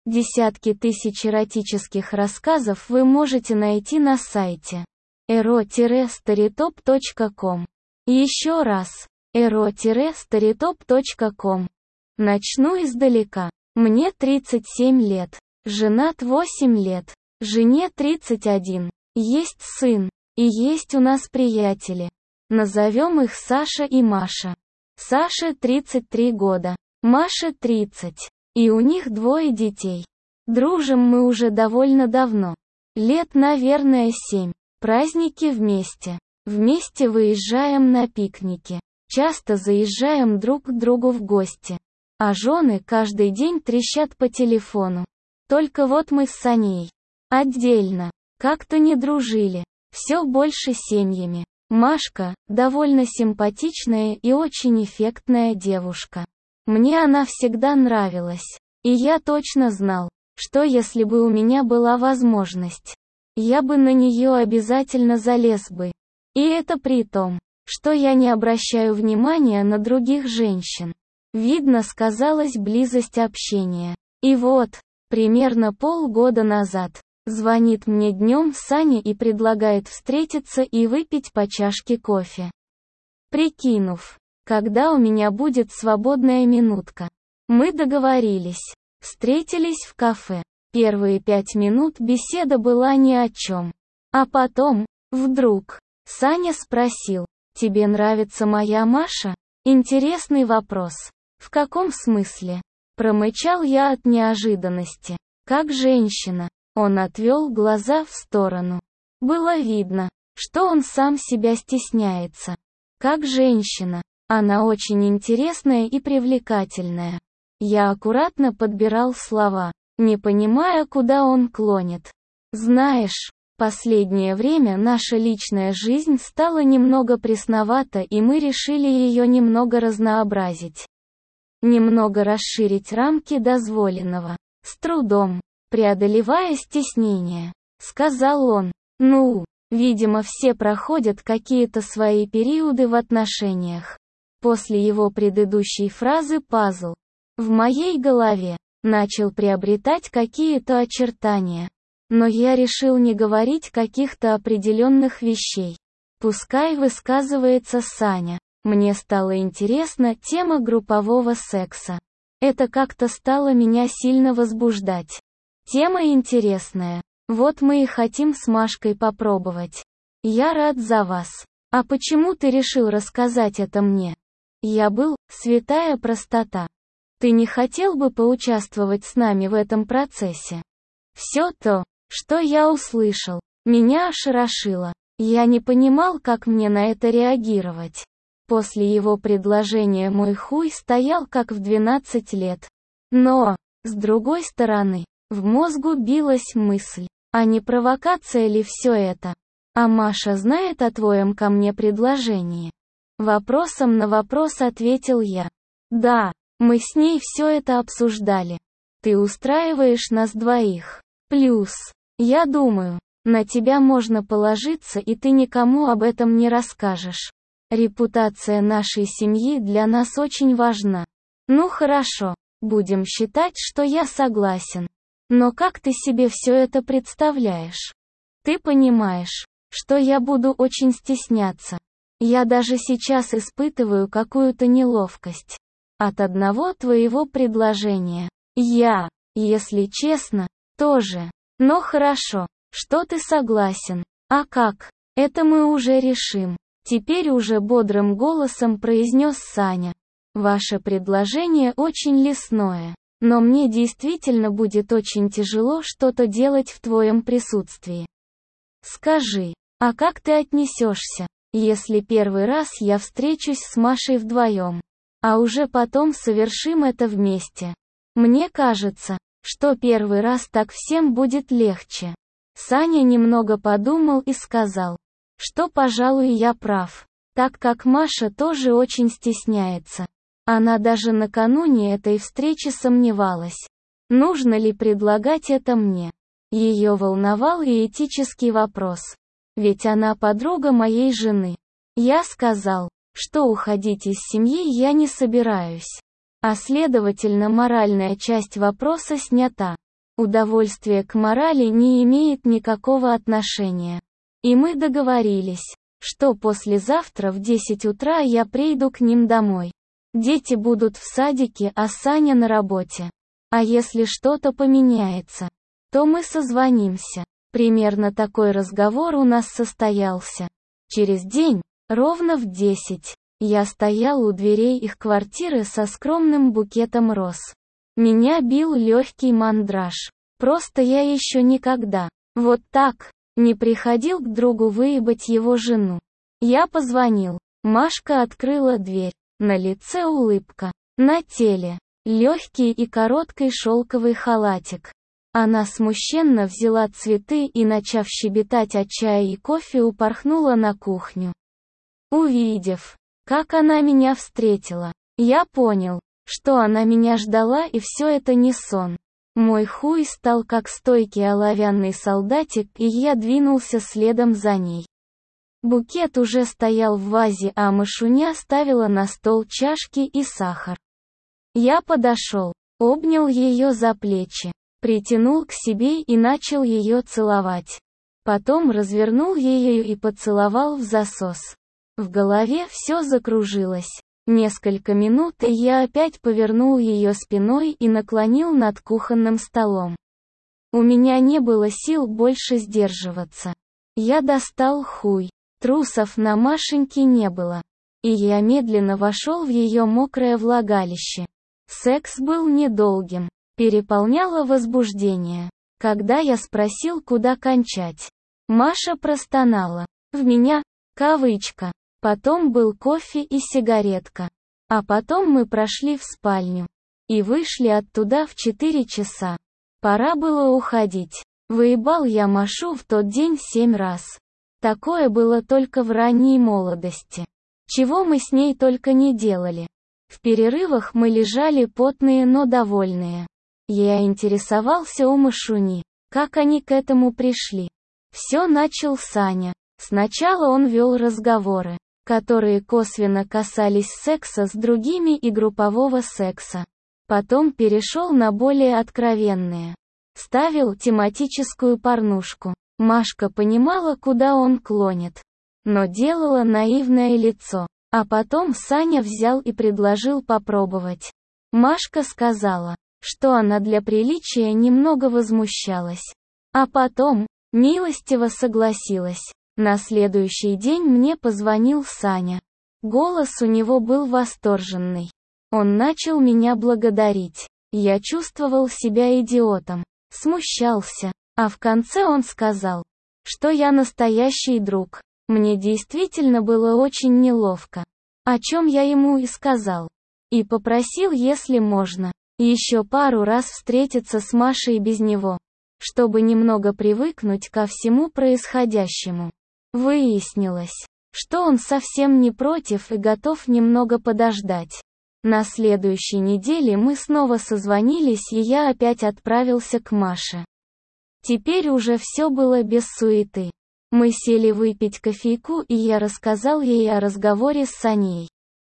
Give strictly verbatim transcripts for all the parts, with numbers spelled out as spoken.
Десятки тысяч эротических рассказов вы можете найти на сайте эро старитоп точка ком. Еще раз, эро старитоп точка ком. Начну издалека. Мне тридцать семь лет. Женат восемь лет. Жене тридцать один. Есть сын. И есть у нас приятели. Назовем их Саша и Маша. Саше тридцать три года. Маше тридцать. И у них двое детей. Дружим мы уже довольно давно. Лет, наверное, семь. Праздники вместе. Вместе выезжаем на пикники. Часто заезжаем друг к другу в гости. А жены каждый день трещат по телефону. Только вот мы с Саней отдельно. Как-то не дружили. Все больше семьями. Машка – довольно симпатичная и очень эффектная девушка. Мне она всегда нравилась. И я точно знал, что если бы у меня была возможность, я бы на нее обязательно залез бы. И это при том, что я не обращаю внимания на других женщин. Видно, сказалась близость общения. И вот, примерно полгода назад, звонит мне днем Саня и предлагает встретиться и выпить по чашке кофе. Прикинув, когда у меня будет свободная минутка. Мы договорились. Встретились в кафе. Первые пять минут беседа была ни о чем. А потом, вдруг, Саня спросил: «Тебе нравится моя Маша?» Интересный вопрос. В каком смысле? Промычал я от неожиданности. Как женщина. Он отвел глаза в сторону. Было видно, что он сам себя стесняется. Как женщина. Она очень интересная и привлекательная. Я аккуратно подбирал слова, не понимая, куда он клонит. Знаешь, последнее время наша личная жизнь стала немного пресновата, и мы решили ее немного разнообразить. Немного расширить рамки дозволенного. С трудом, преодолевая стеснение, сказал он. Ну, видимо, все проходят какие-то свои периоды в отношениях. После его предыдущей фразы пазл в моей голове начал приобретать какие-то очертания. Но я решил не говорить каких-то определенных вещей. Пускай высказывается Саня. Мне стала интересна тема группового секса. Это как-то стало меня сильно возбуждать. Тема интересная. Вот мы и хотим с Машкой попробовать. Я рад за вас. А почему ты решил рассказать это мне? Я был, святая простота. Ты не хотел бы поучаствовать с нами в этом процессе? Все то, что я услышал, меня ошарашило. Я не понимал, как мне на это реагировать. После его предложения мой хуй стоял как в двенадцать лет. Но, с другой стороны, в мозгу билась мысль, а не провокация ли все это? А Маша знает о твоем ко мне предложении? Вопросом на вопрос ответил я. Да, мы с ней все это обсуждали. Ты устраиваешь нас двоих. Плюс, я думаю, на тебя можно положиться, и ты никому об этом не расскажешь. Репутация нашей семьи для нас очень важна. Ну хорошо, будем считать, что я согласен. Но как ты себе все это представляешь? Ты понимаешь, что я буду очень стесняться. Я даже сейчас испытываю какую-то неловкость от одного твоего предложения. Я, если честно, тоже. Но хорошо, что ты согласен. А как? Это мы уже решим. Теперь уже бодрым голосом произнес Саня. Ваше предложение очень лесное, но мне действительно будет очень тяжело что-то делать в твоем присутствии. Скажи, а как ты отнесешься, если первый раз я встречусь с Машей вдвоем, а уже потом совершим это вместе? Мне кажется, что первый раз так всем будет легче. Саня немного подумал и сказал, что, пожалуй, я прав, так как Маша тоже очень стесняется. Она даже накануне этой встречи сомневалась, нужно ли предлагать это мне. Ее волновал и этический вопрос, ведь она подруга моей жены. Я сказал, что уходить из семьи я не собираюсь, а следовательно моральная часть вопроса снята. Удовольствие к морали не имеет никакого отношения. И мы договорились, что послезавтра в десять утра я приду к ним домой. Дети будут в садике, а Саня на работе. А если что-то поменяется, то мы созвонимся. Примерно такой разговор у нас состоялся. Через день, ровно в десять, я стоял у дверей их квартиры со скромным букетом роз. Меня бил легкий мандраж. Просто я еще никогда, вот так, не приходил к другу выебать его жену. Я позвонил. Машка открыла дверь. На лице улыбка. На теле легкий и короткий шелковый халатик. Она смущенно взяла цветы и, начав щебетать о чае и кофе, упорхнула на кухню. Увидев, как она меня встретила, я понял, что она меня ждала, и все это не сон. Мой хуй стал как стойкий оловянный солдатик, и я двинулся следом за ней. Букет уже стоял в вазе, а Машуня ставила на стол чашки и сахар. Я подошел, обнял ее за плечи, притянул к себе и начал ее целовать. Потом развернул ее и поцеловал в засос. В голове все закружилось. Несколько минут, и я опять повернул ее спиной и наклонил над кухонным столом. У меня не было сил больше сдерживаться. Я достал хуй. Трусов на Машеньке не было. И я медленно вошел в ее мокрое влагалище. Секс был недолгим. Переполняло возбуждение. Когда я спросил, куда кончать, Маша простонала. В меня, кавычка. Потом был кофе и сигаретка. А потом мы прошли в спальню. И вышли оттуда в четыре часа. Пора было уходить. Выебал я Машу в тот день семь раз. Такое было только в ранней молодости. Чего мы с ней только не делали. В перерывах мы лежали потные, но довольные. Я интересовался у Машуни, как они к этому пришли. Все начал Саня. Сначала он вел разговоры, которые косвенно касались секса с другими и группового секса. Потом перешел на более откровенные. Ставил тематическую порнушку. Машка понимала, куда он клонит, но делала наивное лицо. А потом Саня взял и предложил попробовать. Машка сказала, что она для приличия немного возмущалась. А потом, милостиво согласилась. На следующий день мне позвонил Саня. Голос у него был восторженный. Он начал меня благодарить. Я чувствовал себя идиотом. Смущался. А в конце он сказал, что я настоящий друг. Мне действительно было очень неловко. О чем я ему и сказал. И попросил, если можно, еще пару раз встретиться с Машей без него, чтобы немного привыкнуть ко всему происходящему. Выяснилось, что он совсем не против и готов немного подождать. На следующей неделе мы снова созвонились, и я опять отправился к Маше. Теперь уже все было без суеты. Мы сели выпить кофейку, и я рассказал ей о разговоре с Саней.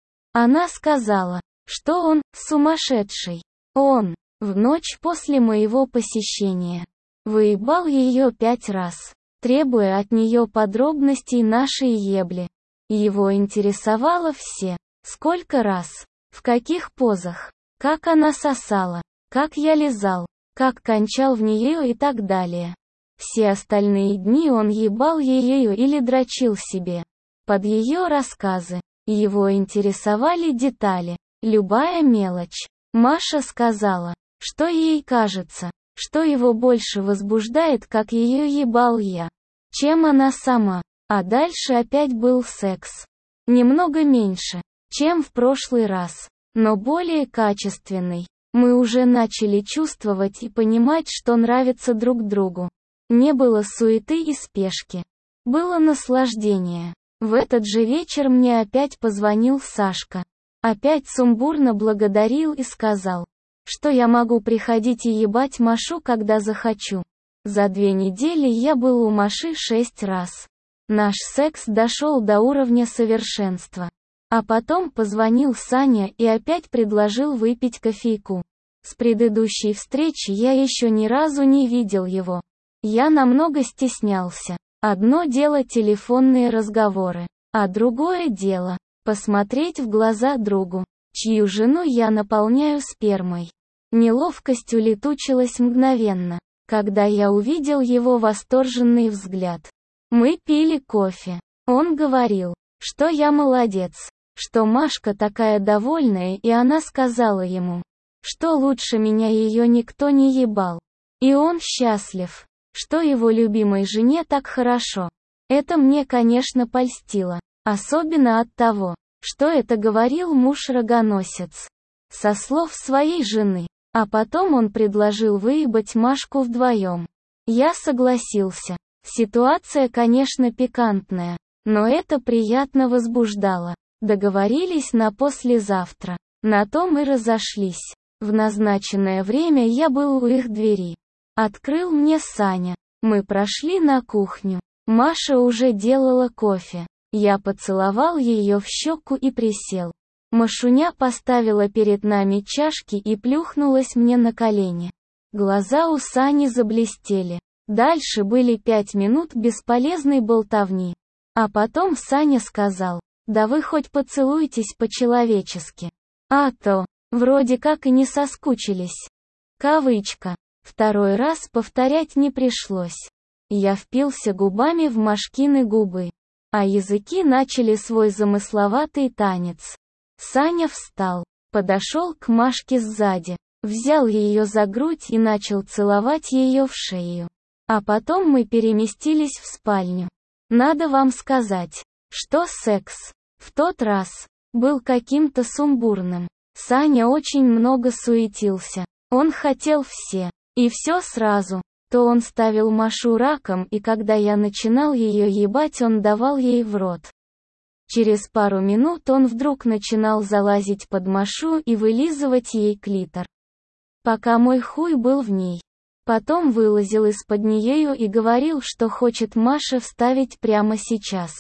Она сказала, что он сумасшедший. Он, в ночь после моего посещения, выебал ее пять раз, требуя от нее подробностей нашей ебли. Его интересовало все. Сколько раз, в каких позах, как она сосала, как я лизал, как кончал в нее и так далее. Все остальные дни он ебал ею или дрочил себе. Под ее рассказы. Его интересовали детали, любая мелочь. Маша сказала, что ей кажется, что его больше возбуждает, как ее ебал я, чем она сама. А дальше опять был секс. Немного меньше, чем в прошлый раз, но более качественный. Мы уже начали чувствовать и понимать, что нравится друг другу. Не было суеты и спешки. Было наслаждение. В этот же вечер мне опять позвонил Сашка. Опять сумбурно благодарил и сказал, что я могу приходить и ебать Машу, когда захочу. За две недели я был у Маши шесть раз. Наш секс дошел до уровня совершенства. А потом позвонил Саня и опять предложил выпить кофейку. С предыдущей встречи я еще ни разу не видел его. Я намного стеснялся. Одно дело телефонные разговоры, а другое дело — посмотреть в глаза другу, чью жену я наполняю спермой. Неловкость улетучилась мгновенно, когда я увидел его восторженный взгляд. Мы пили кофе. Он говорил, что я молодец, что Машка такая довольная, и она сказала ему, что лучше меня ее никто не ебал. И он счастлив, что его любимой жене так хорошо. Это мне, конечно, польстило, особенно от того, что это говорил муж-рогоносец. Со слов своей жены. А потом он предложил выебать Машку вдвоем. Я согласился. Ситуация, конечно, пикантная, но это приятно возбуждало. Договорились на послезавтра. На том и разошлись. В назначенное время я был у их двери. Открыл мне Саня. Мы прошли на кухню. Маша уже делала кофе. Я поцеловал ее в щеку и присел. Машуня поставила перед нами чашки и плюхнулась мне на колени. Глаза у Сани заблестели. Дальше были пять минут бесполезной болтовни. А потом Саня сказал, да вы хоть поцелуйтесь по-человечески. А то, вроде как и не соскучились. Кавычка. Второй раз повторять не пришлось. Я впился губами в Машкины губы, а языки начали свой замысловатый танец. Саня встал, подошел к Машке сзади, взял ее за грудь и начал целовать ее в шею. А потом мы переместились в спальню. Надо вам сказать, что секс в тот раз был каким-то сумбурным. Саня очень много суетился. Он хотел все, и все сразу. То он ставил Машу раком, и когда я начинал ее ебать, он давал ей в рот. Через пару минут он вдруг начинал залазить под Машу и вылизывать ей клитор. Пока мой хуй был в ней. Потом вылазил из-под нею и говорил, что хочет Маше вставить прямо сейчас.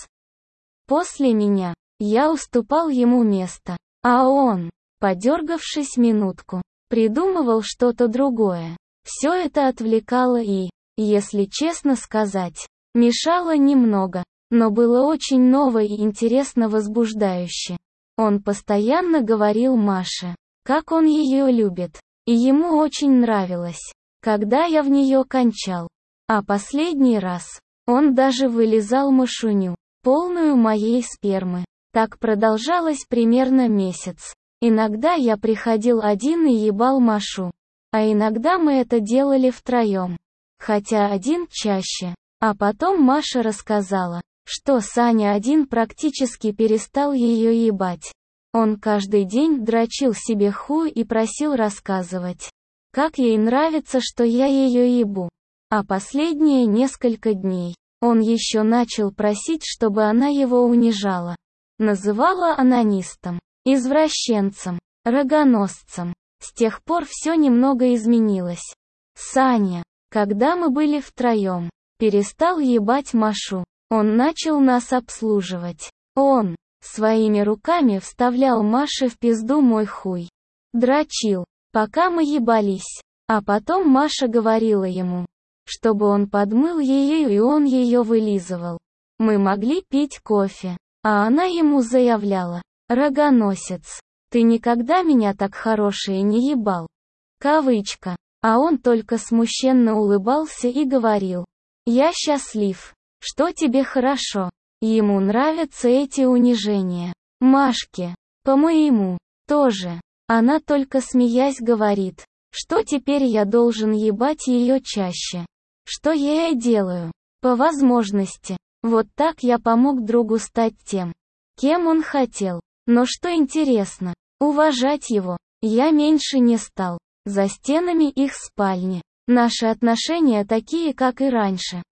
После меня, я уступал ему место. А он, подергавшись минутку, придумывал что-то другое. Все это отвлекало и, если честно сказать, мешало немного. Но было очень ново и интересно возбуждающе. Он постоянно говорил Маше, как он ее любит, и ему очень нравилось, когда я в нее кончал. А последний раз, он даже вылизал Машуню, полную моей спермы. Так продолжалось примерно месяц. Иногда я приходил один и ебал Машу, а иногда мы это делали втроем. Хотя один чаще. А потом Маша рассказала, что Саня один практически перестал ее ебать. Он каждый день дрочил себе хуй и просил рассказывать, как ей нравится, что я ее ебу. А последние несколько дней, он еще начал просить, чтобы она его унижала. Называла анонистом, извращенцем, рогоносцем. С тех пор все немного изменилось. Саня, когда мы были втроем, перестал ебать Машу. Он начал нас обслуживать. Он своими руками вставлял Маше в пизду мой хуй. Дрочил, пока мы ебались. А потом Маша говорила ему, чтобы он подмыл ее, и он ее вылизывал. Мы могли пить кофе, а она ему заявляла, рогоносец, ты никогда меня так хорошее не ебал. Кавычка. А он только смущенно улыбался и говорил, я счастлив, что тебе хорошо. Ему нравятся эти унижения. Машке, по-моему, тоже. Она только смеясь говорит, что теперь я должен ебать ее чаще. Что я и делаю. По возможности. Вот так я помог другу стать тем, кем он хотел. Но что интересно, уважать его я меньше не стал. За стенами их спальни. Наши отношения такие, как и раньше.